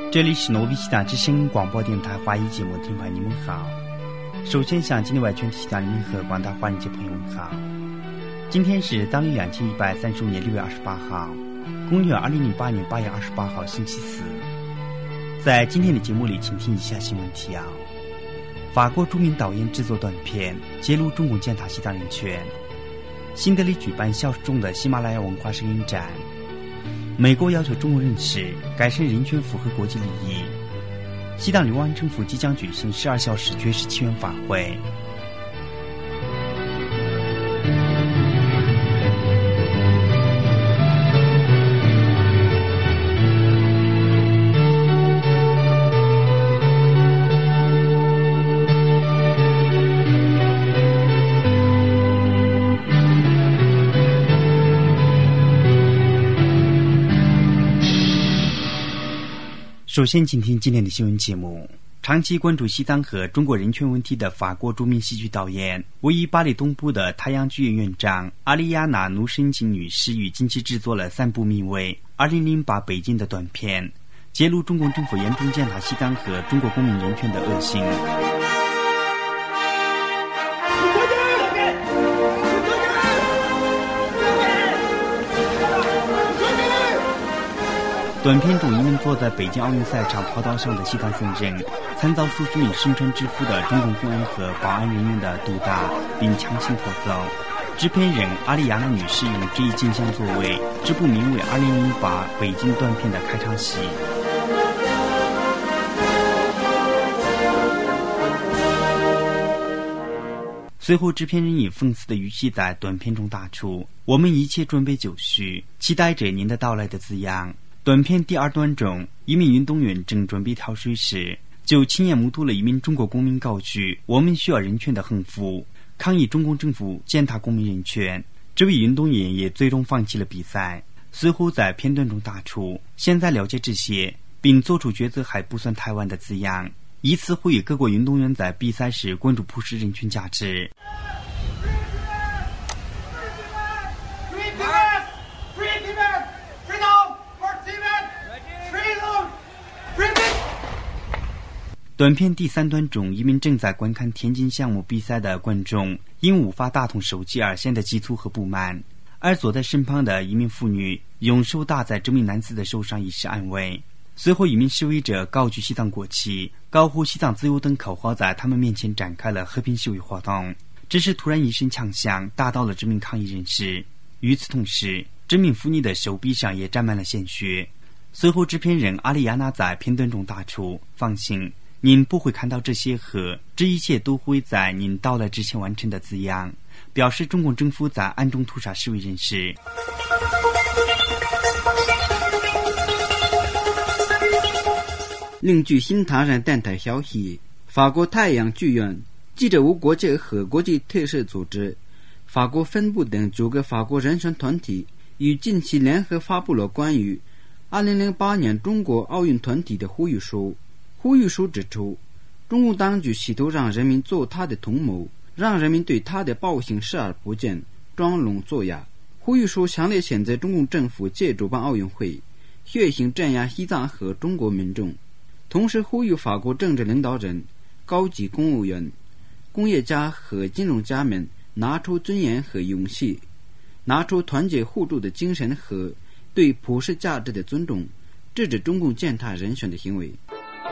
这里是诺维西达之声广播电台华语节目，听众你们好。首先向今天外全体家人们和广大华人节朋友们好。今天是当历2135年6月28号，公元2008年8月28号星期四。在今天的节目里，请听以下新闻提要：法国著名导演制作短片揭露中共践踏西藏人权；新德里举办消失中的喜马拉雅文化摄影展；美国要求中国人士改善人权，符合国际利益；西藏流亡政府即将举行12小时绝食祈愿法会。首先请听今天的新闻节目。长期关注西藏和中国人权问题的法国著名戏剧导演、位于巴黎东部的太阳剧院院长阿丽亚娜·努申金女士与近期制作了3部名为《2008北京》的短片，揭露中共政府严重践踏西藏和中国公民人权的恶行。短片中，一名坐在北京奥运赛场跑道上的西藏僧人，惨遭数十名身穿制服的中共公安和保安人员的毒打，并强行拖走。制片人阿丽亚娜女士用这一景象作为这部名为《2008北京》短片的开场戏。随后，制片人以讽刺的语气在短片中打出“我们一切准备就绪，期待着您的到来”的字样。短片第2段中，一名运动员正准备跳水时，就亲眼目睹了一名中国公民高举“我们需要人权”的横幅，抗议中共政府践踏公民人权。这位运动员也最终放弃了比赛。随后在片段中打出“现在了解这些，并做出抉择还不算太晚”的字样，以此呼吁各国运动员在比赛时关注普世人权价值。短片第3段中，一名正在观看田径项目比赛的观众因无法打通手机而显得急促和不满，而坐在身旁的一名妇女用手打在这名男子的手上以示安慰。随后，一名示威者高举西藏国旗、高呼西藏自由等口号，在他们面前展开了和平示威活动。只是突然一声枪响打倒了这名抗议人士。与此同时，这名妇女的手臂上也沾满了鲜血。随后，制片人阿丽亚娜在片段中打出“放心，您不会看到这些和这一切都会在您到来之前完成”的字样，表示中共政府在暗中屠杀示威人士。 另据新唐人电台消息，法国太阳剧院、记者无国界和国际特赦组织、法国分部等9个法国人权团体于近期联合发布了关于2008年中国奥运团体的呼吁书。呼吁书指出，中共当局企图让人民做他的同谋，让人民对他的暴行视而不见，装聋作哑。呼吁书强烈谴责中共政府借主办奥运会，血腥镇压西藏和中国民众，同时呼吁法国政治领导人、高级公务员、工业家和金融家们拿出尊严和勇气，拿出团结互助的精神和对普世价值的尊重，制止中共践踏人权的行为。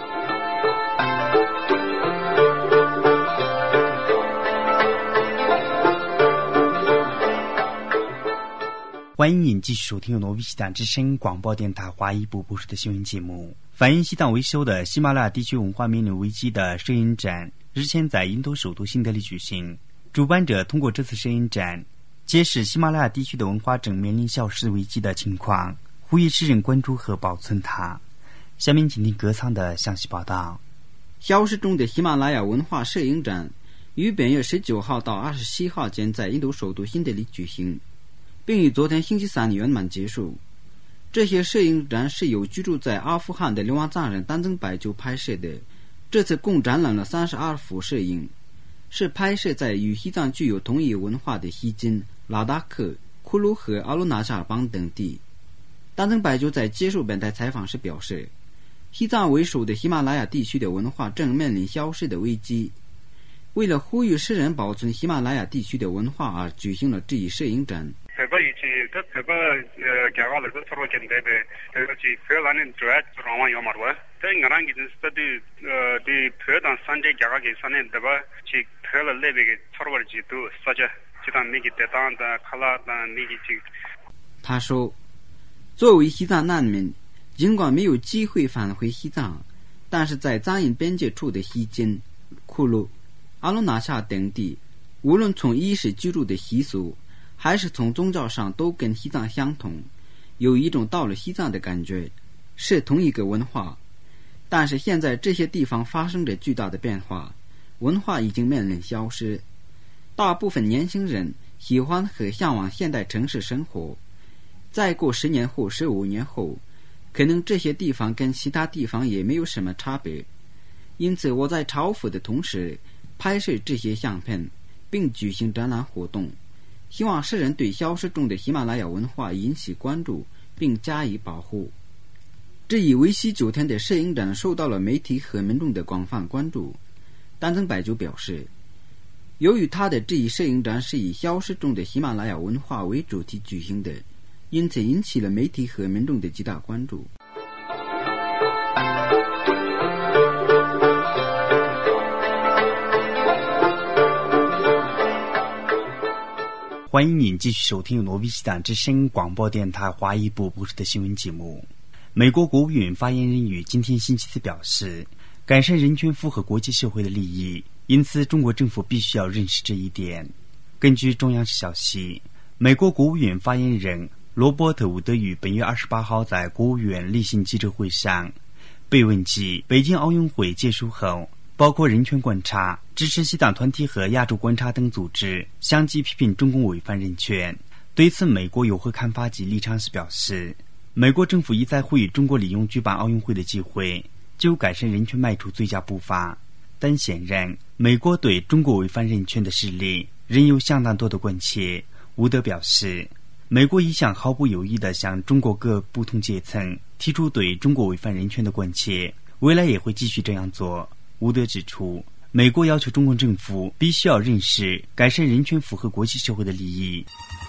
欢迎您继续收听由诺维西达之声广播电台华语部播出的新闻节目。反映西藏维修的喜马拉雅地区文化面临危机的摄影展日前在印度首都新德里举行。主办者通过这次摄影展揭示喜马拉雅地区的文化正面临消失危机的情况，呼吁世人关注和保存它。下面请听歌仓的详细报道。 消失中的喜马拉雅文化摄影展于本月19号到27号间在印度首都新德里举行，并于昨天星期3圆满结束。这些摄影展是由居住在阿富汗的流亡藏人丹增百久拍摄的，这次共展览了32幅摄影，是拍摄在与西藏具有同一文化的西金、拉达克、库鲁和阿鲁纳扎尔邦等地。丹增百久在接受本台采访时表示， 西藏为首的喜马拉雅地区的文化正面临消失的危机。为了呼吁世人保存喜马拉雅地区的文化而举行了这一摄影展。他说，作为西藏难民，尽管没有机会返回西藏，但是在藏印边界处的西金、库鲁、阿鲁纳夏等地，无论从衣食居住的习俗还是从宗教上都跟西藏相同，有一种到了西藏的感觉，是同一个文化。但是现在这些地方发生着巨大的变化，文化已经面临消失。大部分年轻人喜欢和向往现代城市生活，再过10年后15年后，可能这些地方跟其他地方也没有什么差别。因此我在朝府的同时拍摄这些相片，并举行展览活动，希望世人对消失中的喜马拉雅文化引起关注并加以保护。这一为期9天的摄影展受到了媒体和民众的广泛关注。丹增百久表示，由于他的这一摄影展是以消失中的喜马拉雅文化为主题举行的，因此引起了媒体和民众的极大关注。 欢迎您继续收听由挪威西党之声广播电台华裔部播出的新闻节目。美国国务院发言人于今天星期四表示，改善人权符合国际社会的利益，因此中国政府必须要认识这一点。根据中央社消息，美国国务院发言人罗伯特·伍德于本月28号在国务院例行记者会上被问及北京奥运会结束后，包括人权观察、支持西藏团体和亚洲观察等组织相继批评中共违反人权。对此美国有何看法及立场时表示，美国政府一再呼吁中国利用举办奥运会的机会就改善人权迈出最佳步伐，但显然美国对中国违反人权的事例仍有相当多的关切。伍德表示，美国一向毫不犹豫地向中国各不同阶层提出对中国违反人权的关切，未来也会继续这样做。伍德指出，美国要求中共政府必须要认识改善人权符合国际社会的利益。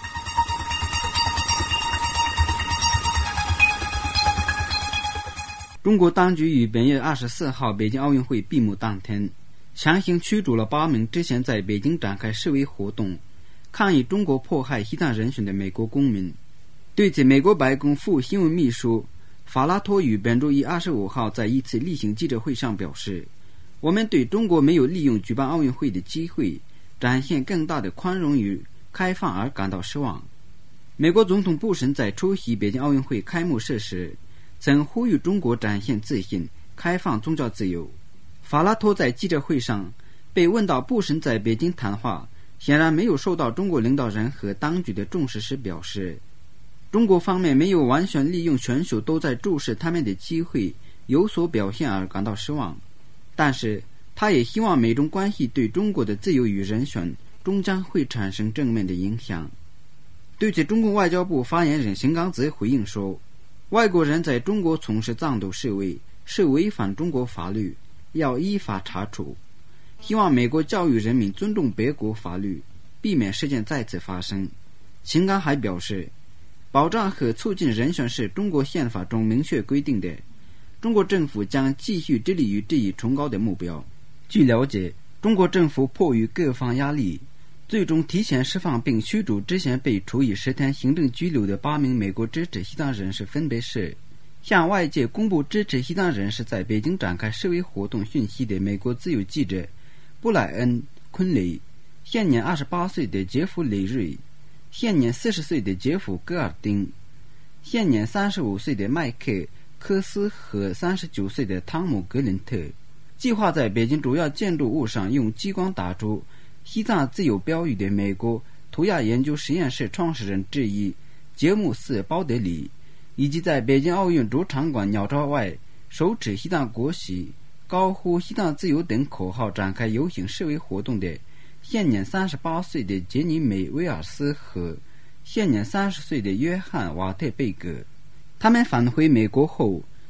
中国当局于本月24号北京奥运会闭幕当天，强行驱逐了8名之前在北京展开示威活动，抗议中国迫害西藏人权的美国公民。对此，美国白宫副新闻秘书法拉托于本周一25号在一次例行记者会上表示，我们对中国没有利用举办奥运会的机会展现更大的宽容与开放而感到失望。美国总统布什在出席北京奥运会开幕式时曾呼吁中国展现自信，开放宗教自由。法拉托在记者会上被问到布什在北京谈话显然没有受到中国领导人和当局的重视时表示，中国方面没有完全利用选手都在注视他们的机会有所表现而感到失望，但是他也希望美中关系对中国的自由与人权终将会产生正面的影响。对此，中共外交部发言人邢刚则回应说，外国人在中国从事藏独示威是违反中国法律，要依法查处，希望美国教育人民尊重别国法律，避免事件再次发生。邢刚还表示，保障和促进人权是中国宪法中明确规定的，中国政府将继续致力于这一崇高的目标。据了解，中国政府迫于各方压力，最终提前释放并驱逐之前被处以10天行政拘留的8名美国支持西藏人士，分别是向外界公布支持西藏人士在北京展开示威活动讯息的美国自由记者布莱恩·昆雷，现年28岁的杰夫·雷瑞，现年40岁的杰夫·戈尔丁，现年35岁的麦克·科斯和39岁的汤姆·格林特。计划在北京主要建筑物上用激光打出西藏自由标语的美国图亚研究实验室创始人之一杰姆斯·鲍德里，以及在北京奥运主场馆鸟巢外手持西藏国旗、高呼西藏自由等口号展开游行示威活动的现年38岁的杰尼美·威尔斯和现年30岁的约翰·瓦特贝格。他们返回美国后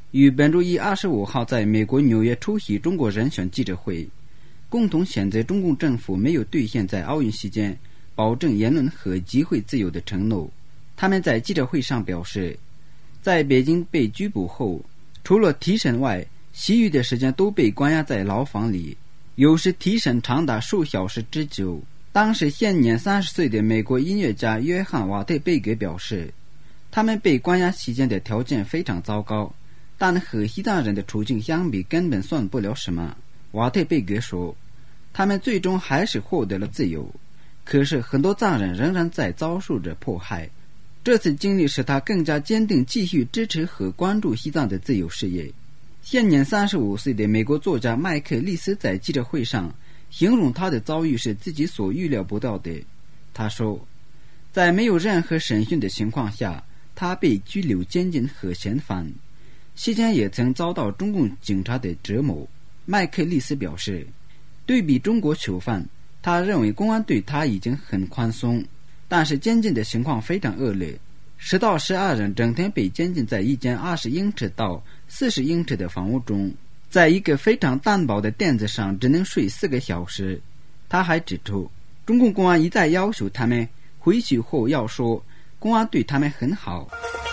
于本周一25号在美国纽约出席中国人选记者会，共同谴责中共政府没有兑现在奥运期间保证言论和集会自由的承诺。他们在记者会上表示，在北京被拘捕后，除了提审外，其余的时间都被关押在牢房里，有时提审长达数小时之久。当时现年30岁的美国音乐家约翰·瓦特贝格表示，他们被关押期间的条件非常糟糕，但和西藏人的处境相比根本算不了什么。瓦特贝格说，他们最终还是获得了自由，可是很多藏人仍然在遭受着迫害。这次经历使他更加坚定继续支持和关注西藏的自由事业。现年35岁的美国作家麦克利斯在记者会上形容他的遭遇是自己所预料不到的。他说，在没有任何审讯的情况下，他被拘留监禁和遣返，期间也曾遭到中共警察的折磨。麦克利斯表示，对比中国囚犯，他认为公安对他已经很宽松，但是监禁的情况非常恶劣，10到12人整天被监禁在一间20英尺到40英尺的房屋中，在一个非常单薄的垫子上只能睡4个小时。他还指出，中共公安一再要求他们回去后要说公安对他们很好。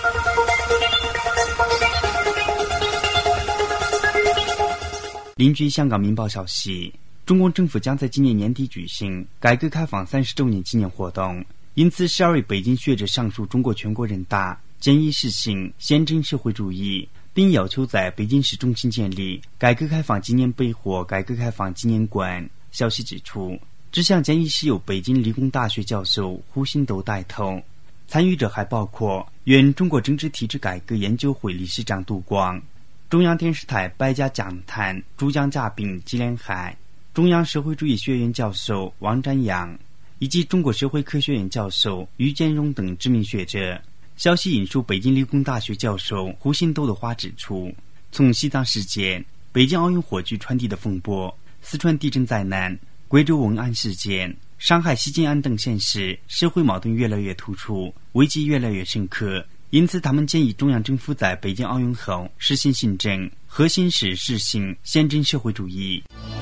邻居香港《明报》消息，中共政府将在今年年底举行改革开放30周年纪念活动，因此12位北京学者上书中国全国人大，建议实行宪政社会主义，并要求在北京市中心建立改革开放纪念碑或改革开放纪念馆。消息指出，这项建议是由北京理工大学教授胡新斗带头，参与者还包括原中国政治体制改革研究会理事长杜光、中央电视台百家讲坛主讲嘉宾纪连海、中央社会主义学院教授王占阳以及中国社会科学院教授于建荣等知名学者。消息引述北京理工大学教授胡新斗的话指出，从西藏事件、北京奥运火炬传递的风波、四川地震灾难、贵州瓮安事件、上海西静安等现实，社会矛盾越来越突出，危机越来越深刻。因此他们建议中央政府在北京奥运后实行新政，核心是实行宪政社会主义。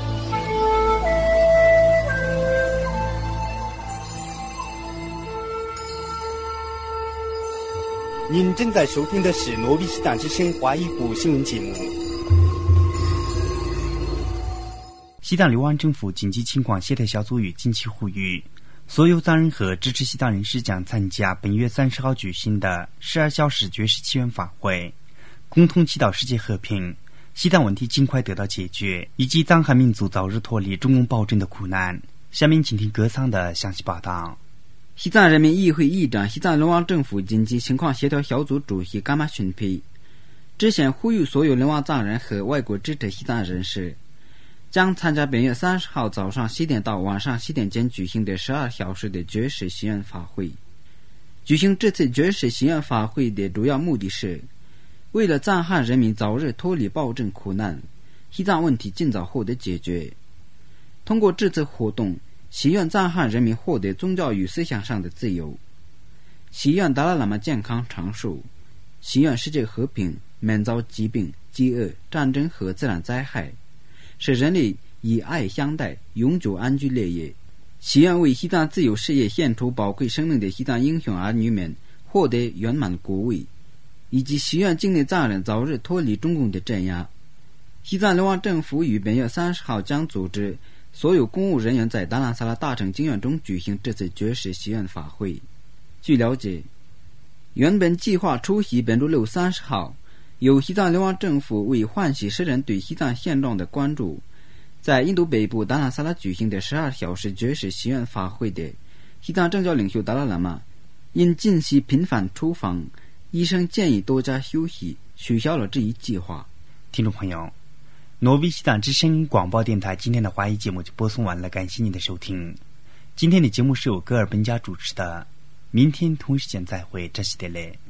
您正在收听的是诺比西藏之声华语部新闻节目。 西藏流亡政府紧急情况协调小组与近期呼吁，所有藏人和支持西藏人士将参加本月30号举行的12小时绝食祈愿法会，共同祈祷世界和平，西藏问题尽快得到解决，以及藏汉民族早日脱离中共暴政的苦难。下面请听歌桑的详细报道。 西藏人民议会议长、西藏流亡政府紧急情况协调小组主席噶玛逊皮之前呼吁所有流亡藏人和外国支持西藏人士将参加本月30号早上7点到晚上7点间举行的12小时的绝食祈愿法会。举行这次绝食祈愿法会的主要目的是为了藏汉人民早日脱离暴政苦难，西藏问题尽早获得解决。通过这次活动，祈愿藏汉人民获得宗教与思想上的自由，祈愿达赖喇嘛健康长寿，祈愿世界和平，免遭疾病、饥饿、战争和自然灾害，使人类以爱相待，永久安居乐业。祈愿为西藏自由事业献出宝贵生命的西藏英雄儿女们获得圆满国位，以及祈愿境内藏人早日脱离中共的镇压。西藏流亡政府于本月30号将组织所有公务人员在达兰萨拉大城经院中举行这次绝食祈愿法会。据了解，原本计划出席本周六30号由西藏流亡政府为唤起世人对西藏现状的关注，在印度北部达兰萨拉举行的12小时绝食祈愿法会的西藏政教领袖达赖喇嘛，因近期频繁出访，医生建议多加休息，取消了这一计划。 听众朋友，诺比西藏之声广播电台今天的华语节目就播送完了，感谢您的收听。今天的节目是由戈尔本家主持的，明天同一时间再会，这是的嘞。